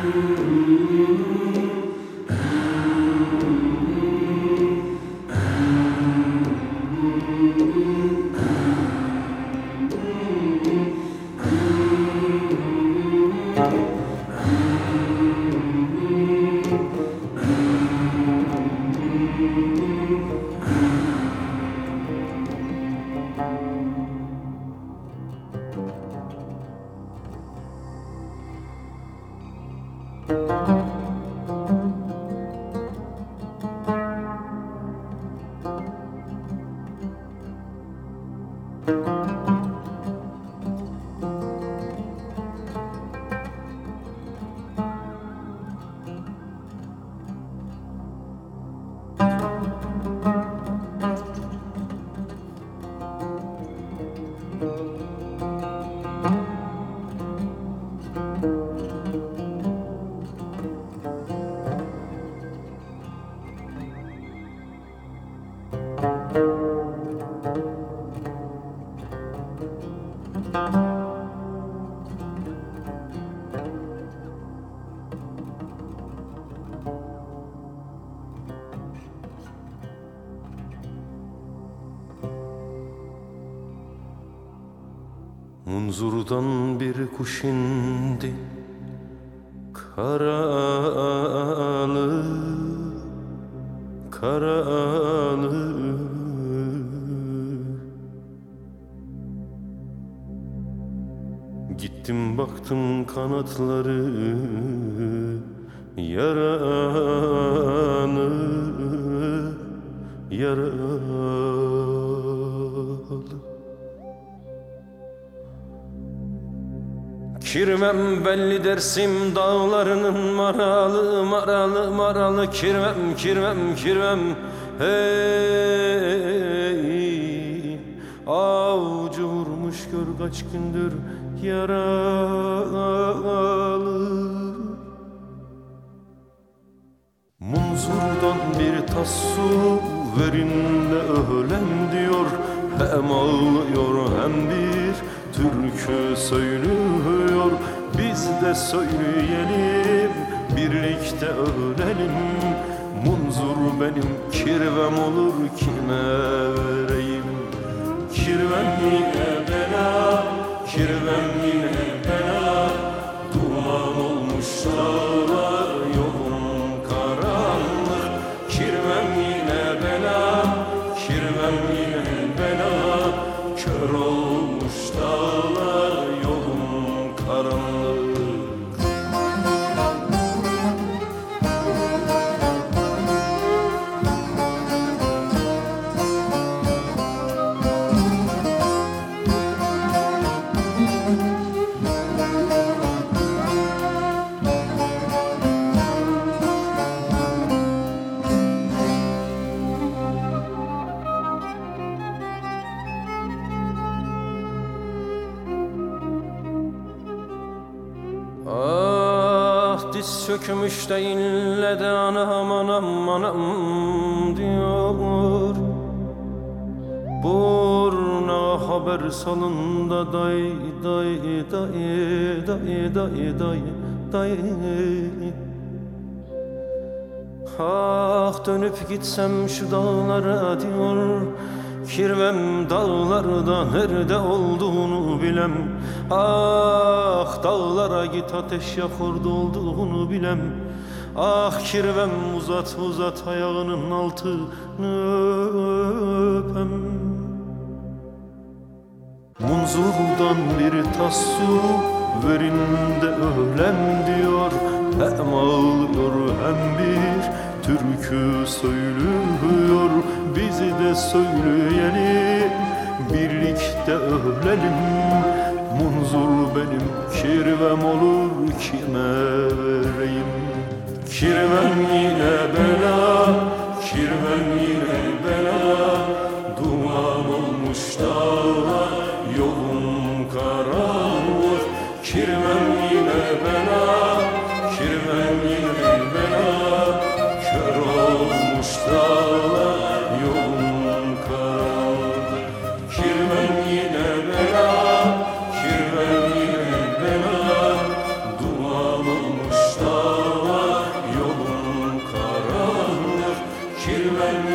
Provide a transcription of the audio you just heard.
Munzurdan bir kuş indi karalı, karalı. Gittim baktım kanatları yaralı, yaralı. Kirvem belli Dersim dağlarının maralı, maralı, maralı. Kirvem, kirvem, kirvem. Hey, avcı vurmuş gör kaç gündür yaralı. Munzurdan bir tas su verin de ölem diyor. Hem ağlıyor hem bir türkü söylüyor. Biz de söyleyelim, birlikte ölelim. Munzur benim, kirvem olur kime vereyim? Kirvem yine bela, kirvem yine bela. Duman olmuş dağlar, yolum karanlık. Kirvem yine bela, kirvem yine bela. Kör olmuş dağlar, yolum karanlık. Diz çökmüş de ille de anam anam anam diyor. Burna haber salın da day day day day day day day. Ah dönüp gitsem şu dağlara diyor. Kirvem dağlarda nerede olduğunu bilem. Ah dağlara git ateş yak orada olduğunu bilem. Ah kirvem uzat uzat ayağının altını öpem. Munzurdan bir tas su verin de ölem diyor. Hem ağlıyor hem bir türkü söylüyor. Bizi de söyleyelim, birlikte ölelim. Munzur benim, kirvem olur kime vereyim? Kirvem yine bela, kirvem yine bela. Duman olmuş dağlar, yolum karanlık. Kirvem yine bela, kirvem yine bela. Kör olmuş dağlar, yolum karanlık. Kirvem yine bela, kirvem yine bela. Duman olmuş dağlar. vermiş